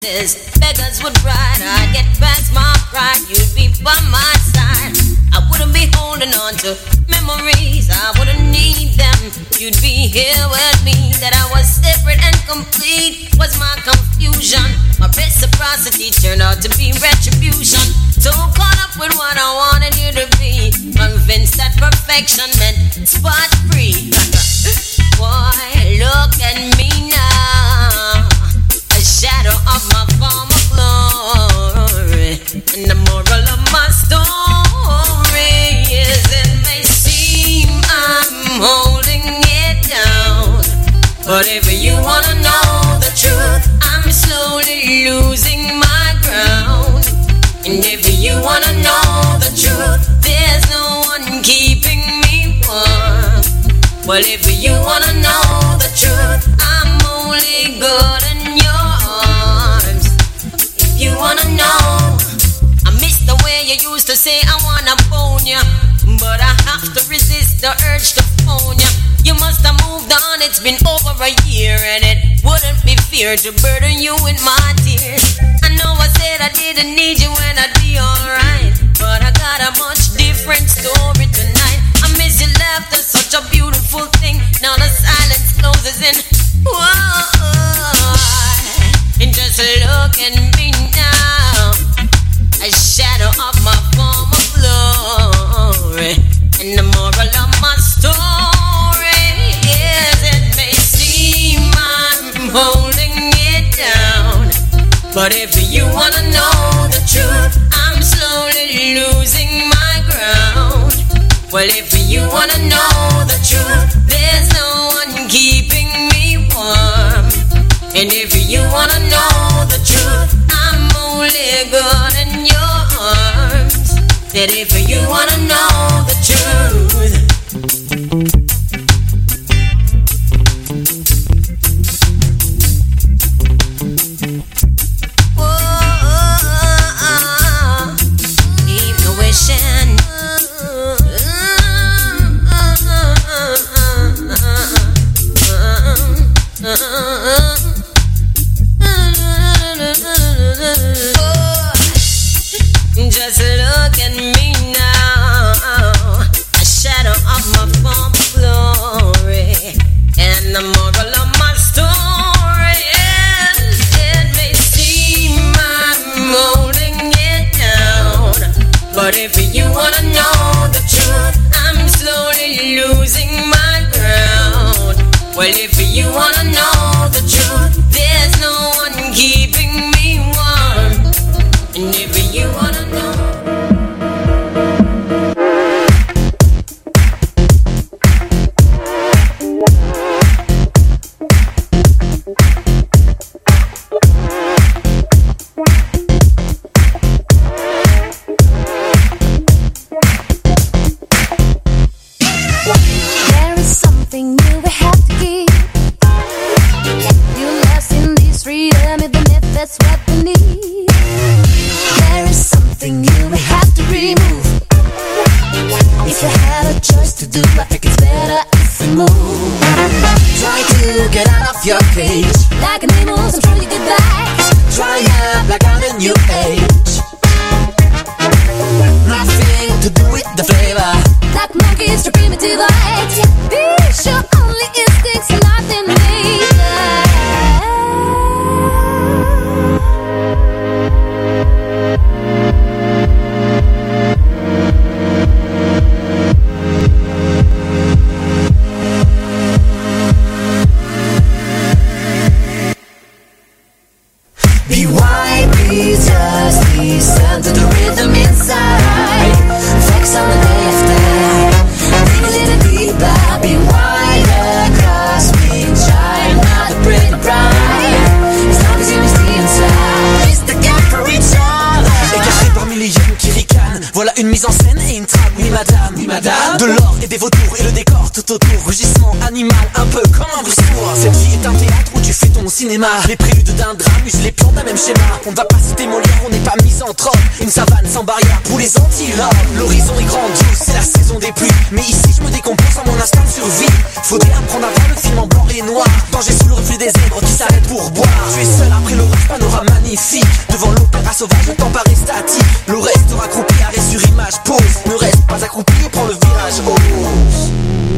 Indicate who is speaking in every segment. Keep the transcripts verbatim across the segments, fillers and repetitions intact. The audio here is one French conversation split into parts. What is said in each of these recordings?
Speaker 1: Beggars would ride, I'd get past my pride. You'd be by my side. I wouldn't be holding on to memories, I wouldn't need them. You'd be here with me. That I was separate and complete was my confusion. My reciprocity turned out to be retribution. So caught up with what I wanted you to be, convinced that perfection meant spot free. Boy, look at me now, a shadow of my former glory, and the moral of my story is it may seem I'm holding it down, but if you wanna know the truth, I'm slowly losing my ground. And if you wanna know the truth, there's no one keeping me warm. Well, if you wanna know the truth, I'm only good in your arms. If you wanna know, I miss the way you used to say I wanna bone ya, but I have to resist the urge to phone ya. You must have moved on, it's been over a year, and it wouldn't be fair to burden you with my tears. I know I said I didn't need you and I'd be alright, but I got a much different story tonight. I miss your laughter, such a beautiful thing. Now the silence closes in. Whoa, and just look at me now, a shadow of my former glory, and the moral of my story is it may seem I'm holding it down, but if you wanna know the truth, I'm slowly losing my ground. Well, if you wanna know the truth, there's no one keeping me warm. And if you wanna know the truth, I'm only good in your arms. That if you wanna know the truth, whoa, keep me wishing. Just look at me now, a shadow of my former glory, and the moral of my story is it may seem I'm holding it down, but if you wanna know the truth, I'm slowly losing my ground. Well, if you wanna know the truth, there's no one keeping me warm. And if you wanna know,
Speaker 2: there is something new we have to keep. You lost in this freedom, even if that's what we need. There is something new we have to remove. If you had a choice to do, I think it's better if we move.
Speaker 3: Try to get out of your cage,
Speaker 2: Like an animal, I'm sure you get back.
Speaker 3: try up like on a new age. Nothing to do with the flavor.
Speaker 2: Like monkeys, to primitive lights. Be sure only instincts, nothing major.
Speaker 3: Be wide, please just listen to the rhythm inside. Focus on the day after. Dig a little deeper. Be wide across me. Shine now the pretty bright. As long as you stay inside. It's the gap for each other. Écarté parmi les jeunes qui ricanent. Voilà une mise en scène et une trame. Oui madame, oui madame. De l'or et des vautours et le décor
Speaker 4: voir tout autour, rugissement animal, un peu comme un bruit. Cette vie est un théâtre où tu fais ton cinéma. Les préludes d'un drame usent les plans d'un même schéma. On ne va pas citer Molière, on n'est pas misanthrope. Une savane sans barrière pour les antilopes. L'horizon est grandiose, c'est la saison des pluies. Mais ici je me décompose en mon instinct de survie. Faudrait apprendre à voir le film en blanc et noir. Danger sous le reflet des zèbres qui s'arrêtent pour boire. Tu es seul après l'orage, panorama magnifique. Devant l'opéra sauvage, le temps paraît statique. Le reste raccroupi, arrêt sur image, pause. Ne reste pas accroupi et prends le virage, ose.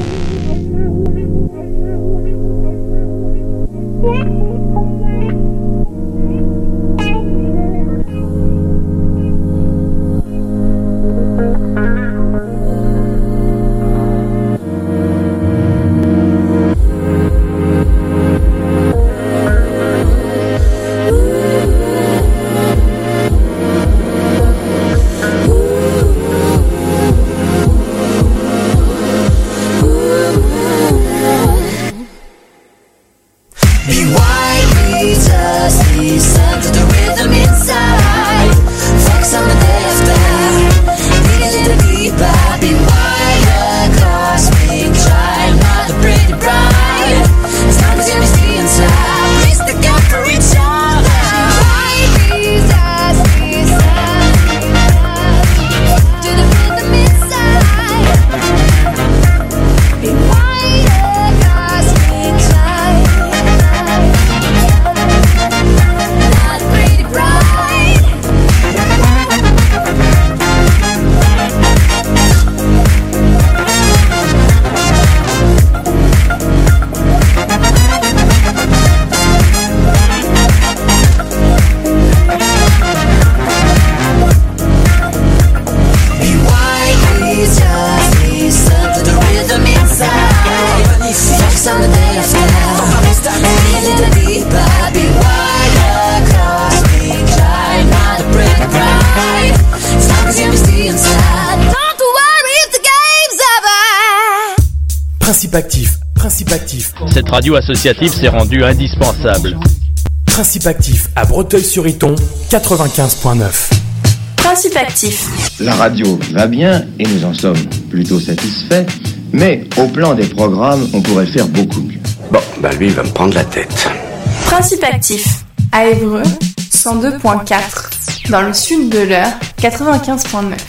Speaker 5: Principe actif, principe actif.
Speaker 6: Cette radio associative s'est rendue indispensable.
Speaker 5: Principe actif à Breteuil-sur-Iton, quatre-vingt-quinze virgule neuf.
Speaker 7: Principe actif.
Speaker 8: La radio va bien et nous en sommes plutôt satisfaits, mais au plan des programmes, on pourrait faire beaucoup mieux.
Speaker 9: Bon, bah lui, il va me prendre la tête.
Speaker 7: Principe actif. À Évreux, cent deux virgule quatre. Dans le sud de l'Eure, quatre-vingt-quinze virgule neuf.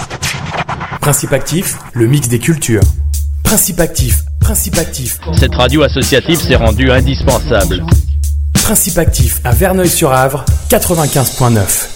Speaker 5: Principe actif, le mix des cultures. Principe actif, principe actif.
Speaker 6: Cette radio associative s'est rendue indispensable.
Speaker 5: Principe actif à Verneuil-sur-Avre, quatre-vingt-quinze virgule neuf.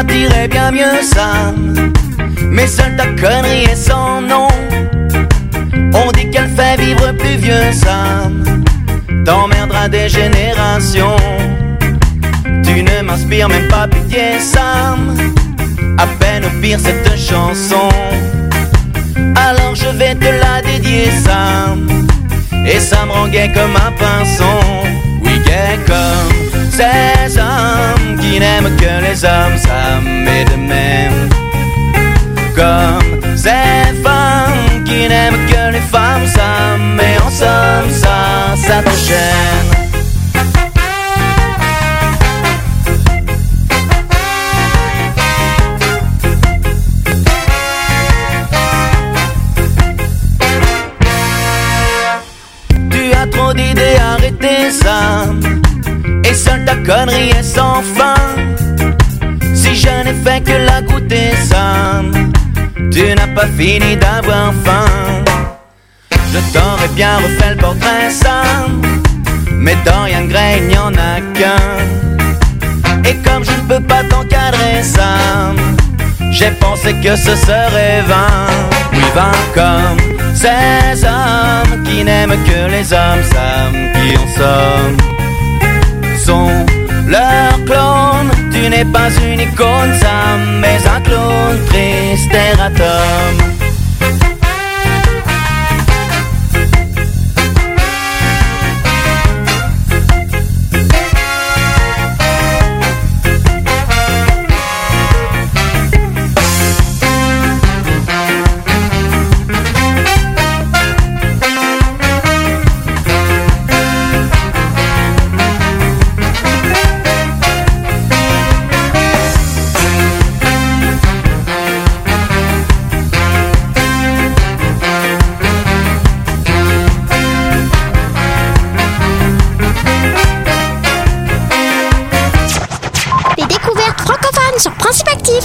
Speaker 10: toi t'irais bien mieux, Sam. Mais seule ta connerie est sans nom. On dit qu'elle fait vivre plus vieux, Sam. T'emmerderas des générations. Tu ne m'inspires même pas pitié, Sam. À peine au pire cette chanson. Alors je vais te la dédier, Sam. Et ça me rend gai comme un pinson. Oui, gai comme ces hommes qui n'aiment que les hommes, Sam. Et de même comme ces femmes qui n'aiment que les femmes, Sam. Et en somme, ça, ça t'enchaîne. Trop d'idées, arrêtez ça. Et seule ta connerie est sans fin. Si je n'ai fait que la goûter, ça, tu n'as pas fini d'avoir faim. Je t'aurais bien refait le portrait, ça, mais Dorian Gray, il n'y en a qu'un. Et comme je ne peux pas t'encadrer, ça, j'ai pensé que ce serait vain. Oui, vain comme ces hommes qui n'aiment que les hommes, Sam, qui en somme sont leurs clones. Tu n'es pas une icône, Sam, mais un clone triste erratum.
Speaker 11: Sur Principe Actif.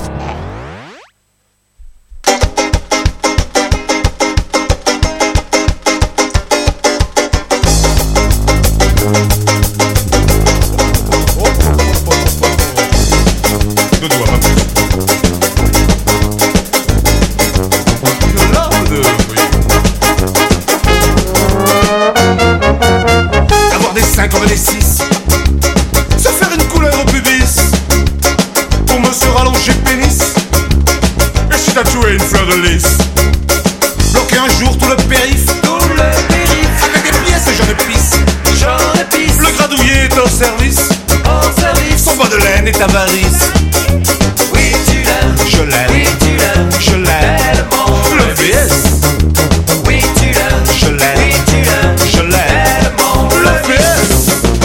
Speaker 12: Avoir des cinq comme des six, se faire une couleur au pubis, se rallonger pénis et se tatouer une fleur de lys. Bloquer un jour tout le périph', tout le périph', avec des pièces j'en épice, j'en épice. Le gradouillet est hors service, hors service. Son bas de laine est avarice. Oui tu l'aimes, je l'aime, oui tu l'aimes, je l'aime tellement. Le V S, oui tu l'aimes, je l'aime, oui tu l'aimes, je l'aime tellement. Le V S.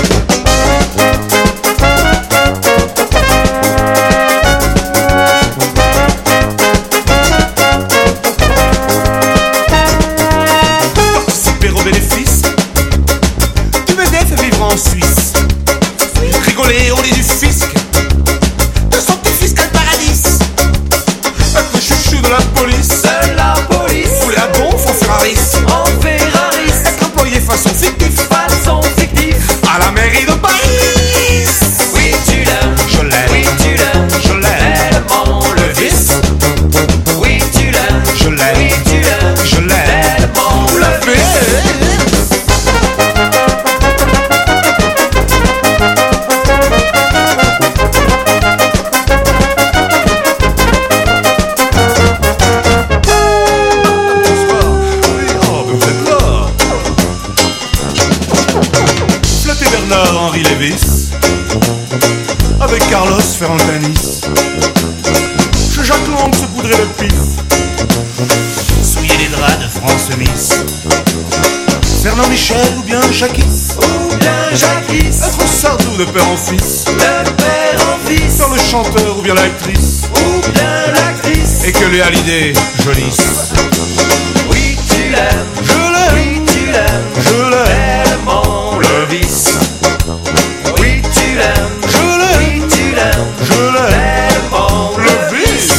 Speaker 12: En Suisse, rigoler au lit du fisc, de son petit fiscal paradis. Être le chouchou de la police, de la police. Rouler à donf en Ferraris, en Ferraris. Être employé façon fictif, façon fictif, à la mairie de Paris. Oui tu l'aimes, je l'aime, oui tu l'aimes, je l'aime tellement. Le vice, oui tu l'aimes, je l'aime, oui tu l'aimes, je l'aime tellement. Le vice. Henri Lévis, avec Carlos faire un tennis. Chez Jacques Lang se poudrer le pif, souiller les draps de France Miss. Fernand Michel ou bien Jacquis, ou bien Jacquis. Être Sardou de père en fils, de père en fils. Faire le chanteur ou bien l'actrice, ou bien l'actrice. Et que les Hallyday jolissent. Oui tu l'aimes, je l'aime, oui tu l'aimes, je l'aime tellement. Le vice. Oui tu l'aimes, je l'aime, oui tu l'aimes, je l'aime tellement. Le vice.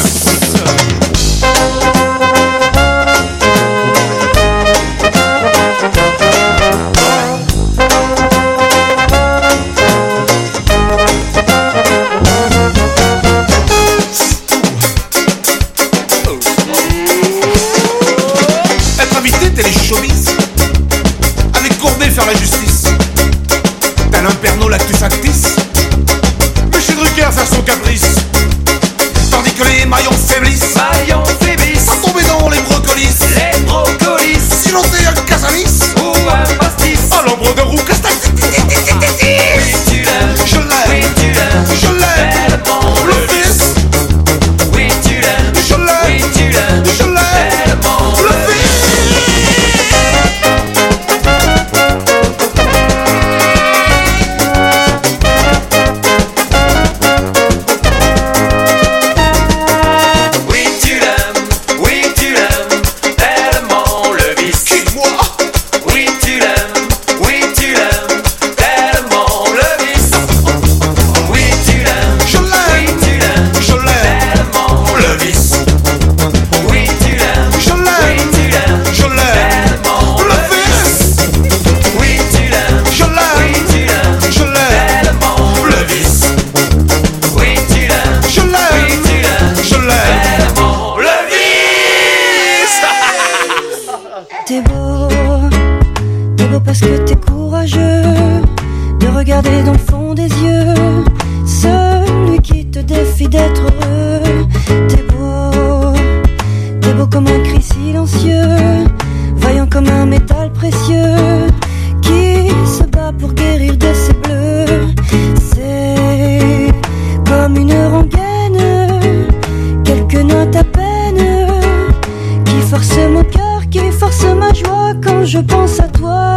Speaker 13: parce que t'es courageux de regarder dans le fond des yeux celui qui te défie d'être heureux. T'es beau, t'es beau comme un cri silencieux, vaillant comme un métal précieux qui se bat pour guérir de ses bleus. C'est comme une rengaine, quelques notes à peine, qui force mon cœur, qui force ma joie quand je pense à toi.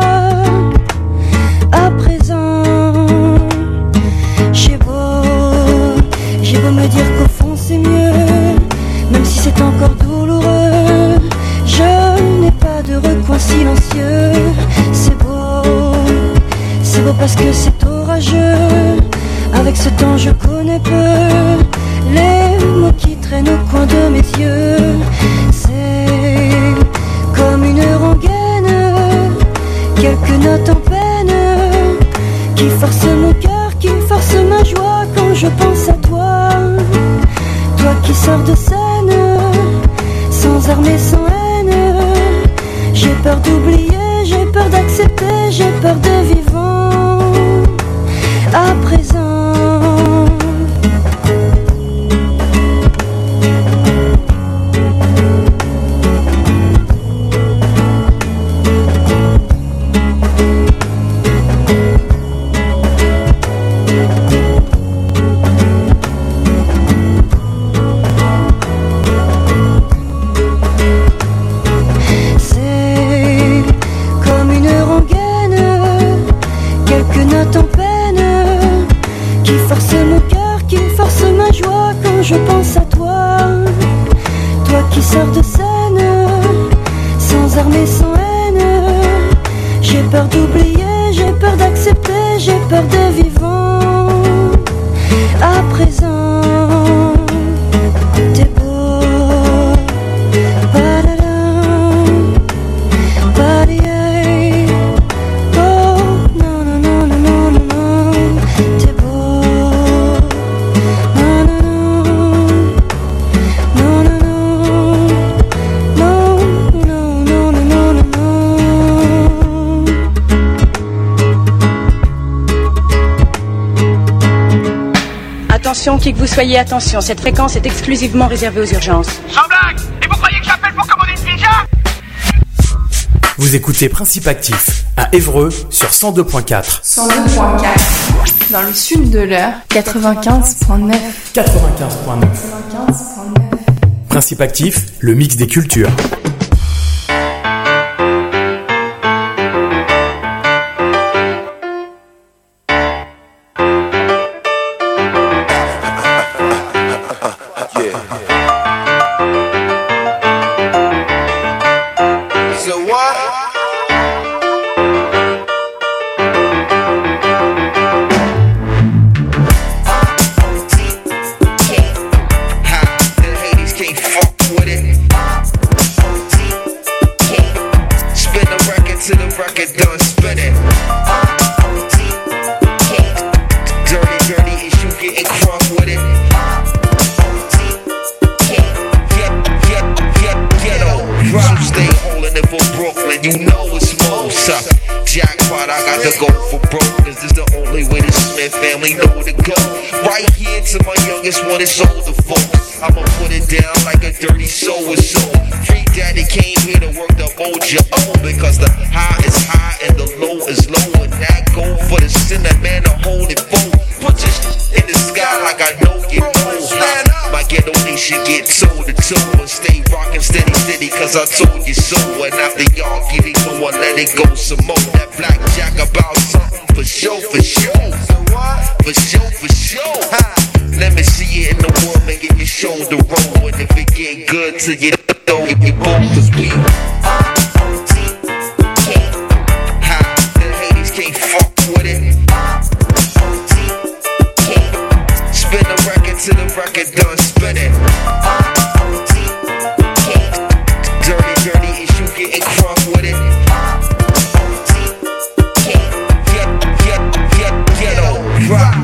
Speaker 13: À présent, j'ai beau, j'ai beau me dire qu'au fond c'est mieux, même si c'est encore douloureux, je n'ai pas de recoin silencieux. C'est beau, c'est beau parce que c'est orageux, avec ce temps je connais peu les mots qui traînent au coin de mes yeux. C'est comme une rengaine, quelques notes en peine, qui force mon cœur, qui force ma joie quand je pense à toi. Toi qui sors de scène, sans armes et sans haine. J'ai peur d'oublier, j'ai peur d'accepter, j'ai peur de vivant. À présent, je pense à toi, toi qui sors de scène, sans armes et sans haine. J'ai peur d'oublier, j'ai peur d'accepter, j'ai peur de vivant. À présent, t'es beau, ba-da-da, ba-da-da. Oh, non, non, non, non, non, non, non, t'es beau.
Speaker 14: Attention, qui que vous soyez, attention, cette fréquence est exclusivement réservée aux urgences.
Speaker 15: Sans blague! Et vous croyez que j'appelle pour commander une pizza?
Speaker 5: Vous écoutez Principe Actif à Évreux sur cent deux point quatre.
Speaker 7: cent deux point quatre. Dans le sud de l'heure, quatre-vingt-quinze point neuf.
Speaker 5: quatre-vingt-quinze point neuf.
Speaker 7: quatre-vingt-quinze point neuf.
Speaker 5: Principe Actif, le mix des cultures.
Speaker 16: I told you so, and after y'all give it more, let it go some more. That blackjack about something for sure, for sure. For sure, for sure. Let me see it in the world, make it your shoulder roll. And if it get good to you, throw it, you both, cause we ha, the haters can't fuck with it. Spin the record till the record done spinning. Getting crunk with it. Get, get, get, ghetto rock.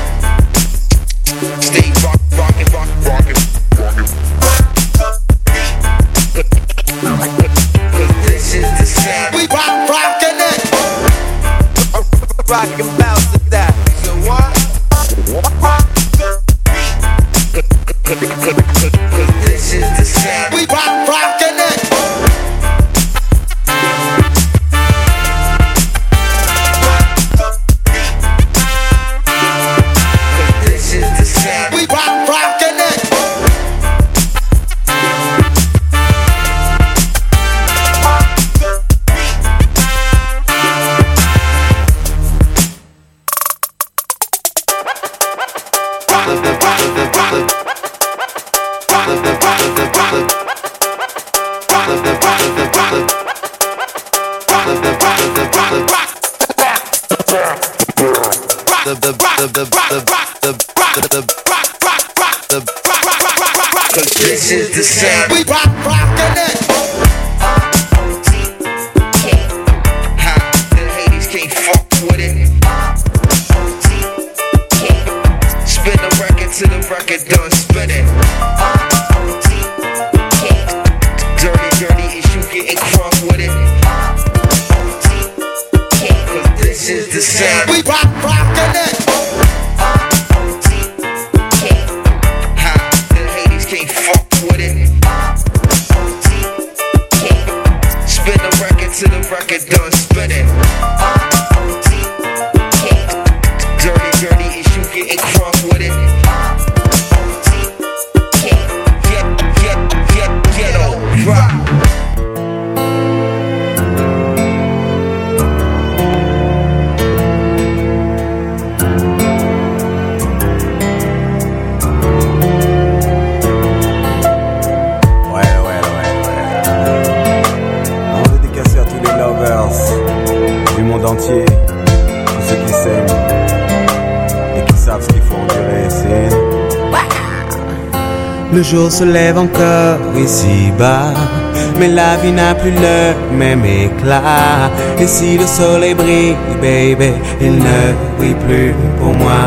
Speaker 16: Stay rock, rockin', rock, rockin', rockin'. Cause
Speaker 17: rock and bounce to that. So what?
Speaker 16: This is the sound. We rock, rockin' it. This is the sound. We rock, rockin' it. This is the sound. We rock, rockin' it. Ha, the haters can't fuck with it. Spin the record till the record done spinning. Dirty, dirty issue getting crunk with it. Cause this is the sound. We rock, rockin' it. Can't fuck with it. Spin the record till the record done spinning. Dirty, dirty issue getting crunk with it. Get, get, get, ghetto rock.
Speaker 17: Entier, tous ceux qui s'aiment et qui savent ce qu'il faut endurer, c'est le jour se lève encore ici-bas, mais la vie n'a plus le même éclat. Et si le soleil brille, baby, il ne brille plus pour moi.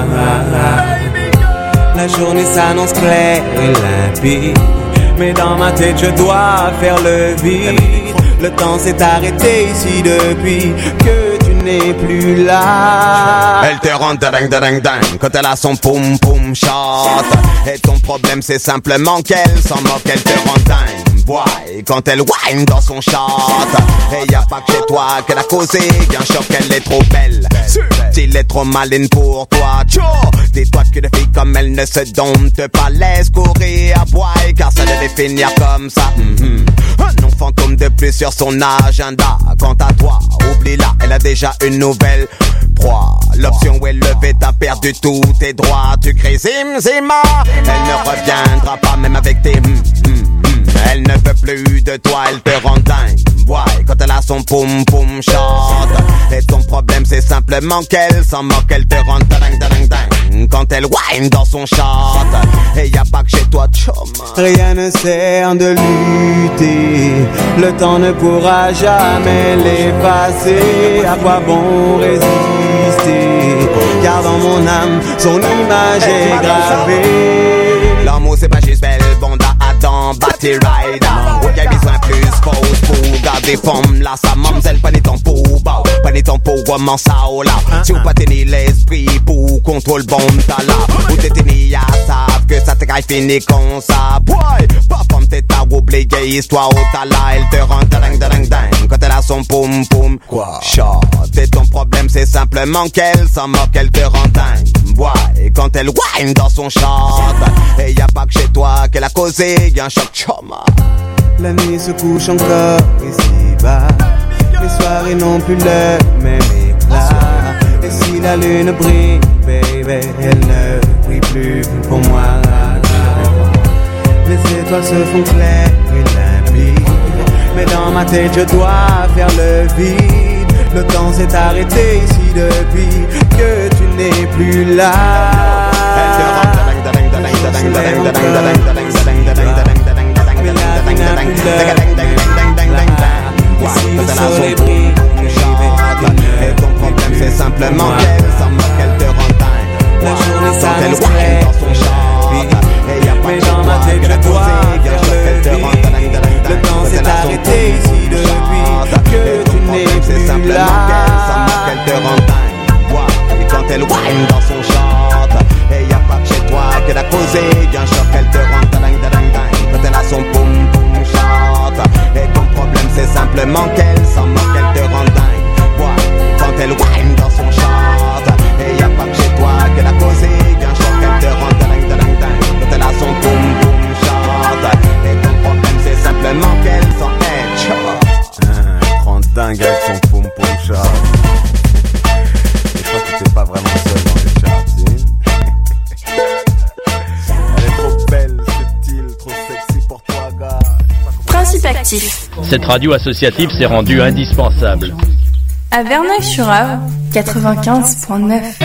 Speaker 17: La journée s'annonce claire et limpide, mais dans ma tête je dois faire le vide. Le temps s'est arrêté ici depuis que tu n'es plus là.
Speaker 18: Elle te rend dingue dingue dingue quand elle a son poum poum shot. Et ton problème c'est simplement qu'elle s'en moque, elle te rend dingue. Boy, quand elle whine dans son shot. Et y'a pas que chez toi qu'elle a causé un choc, elle est trop belle. S'il est trop maline pour toi, tcho. Dis-toi que des filles comme elle ne se domptent pas, laisse courir à boy, car ça devait finir comme ça. Mm-hmm. Un nom fantôme de plus sur son agenda. Quant à toi, oublie-la, elle a déjà une nouvelle proie. L'option où elle levait, t'as perdu tous tes droits. Tu cries zim zima, elle ne reviendra pas même avec tes mm, mm, mm. Elle ne veut plus de toi, elle te rend dingue. Ouais, quand elle a son poum poum chante. Et ton problème c'est simplement qu'elle s'en moque, elle te rend dingue dingue dingue. Quand elle whine dans son chante. Et y a pas que chez toi, chum.
Speaker 17: Rien ne sert de lutter, le temps ne pourra jamais l'effacer. À quoi bon résister? Car dans mon âme, son image est gravée.
Speaker 18: L'amour c'est pas juste belle, bonda, Adam, Batty Rider. Ok, besoin plus pause pour garder forme. Là, sa mamzelle, pas ni ton pour bao, pas ni ton pour comment ça ou là. Si ou pas tenir l'esprit pour contrôle bon talent. Ou t'es ni à savent que ça te caille fini comme ça. Boy, pas comme t'es ta oublié histoire au talent. Elle te rend dingue dingue dingue quand elle a son poum poum. Quoi? Shot. Et ton problème c'est simplement qu'elle s'en moque, elle te rend dingue. Boy, et quand elle whine dans son chant. Et y a pas que chez toi qu'elle a causé, y'a un choc choma.
Speaker 17: La nuit se couche encore ici-bas, les soirées n'ont plus le même éclat. Et si la lune brille, baby, elle ne brille plus pour moi. Les étoiles se font claires et limpides, mais dans ma tête je dois faire le vide. Le temps s'est arrêté ici depuis que tu n'es plus là. Elle te rend dingue dingue dingue dingue dingue dingue dingue dingue dingue dingue dingue. Mais la vie n'a plus le même éclat. Et si le soleil brille,
Speaker 18: et ton problème c'est simplement qu'elle s'en moque, elle te rend dingue.
Speaker 17: La journée s'annonce claire dans son chant. Mais dans ma tête je dois faire le vide. Le temps s'est arrêté ici depuis que tu n'es plus là.
Speaker 18: Elle te rend dingue. causer un choc, elle te rend dingue, dingue, dingue. Quand elle a son poum poum chante. Et ton problème c'est simplement qu'elle s'en moque, elle te rend dingue. Ouais, quand elle whine dans son chante. Et y a pas que chez toi qu'elle a causé un choc, elle te rend dingue, dingue, dingue. Quand elle a son poum poum chante. Et ton problème c'est simplement qu'elle s'en headshot.
Speaker 17: Elle rend dingue avec son poum poum chante. Je crois que t'es pas vraiment seul dans les charts, tu sais. Elle est trop belle, subtile, trop sexy pour toi, gars.
Speaker 7: Principe actif.
Speaker 6: Cette radio associative s'est rendue indispensable.
Speaker 7: À Verneuil-sur-Avre, quatre-vingt-quinze point neuf.